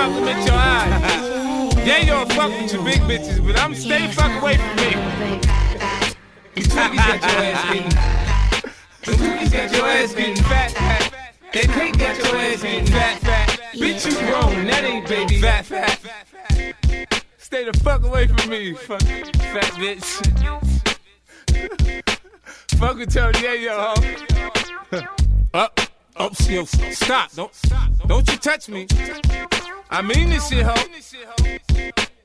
compliment your eyes. Yeah, you'll fuck with your big bitches, but I'm stay fuck away from me. These twinkies got your ass getting. These twinkies got your ass getting fat, fat. They can't get your ass getting fat, fat. Bitch, you grown, that ain't baby. Fat, fat. Stay the fuck away from me, fuck fat bitch. Fuck with Tony, yeah, yo, ho. Yo, stop. Don't you touch me. I mean this shit, ho.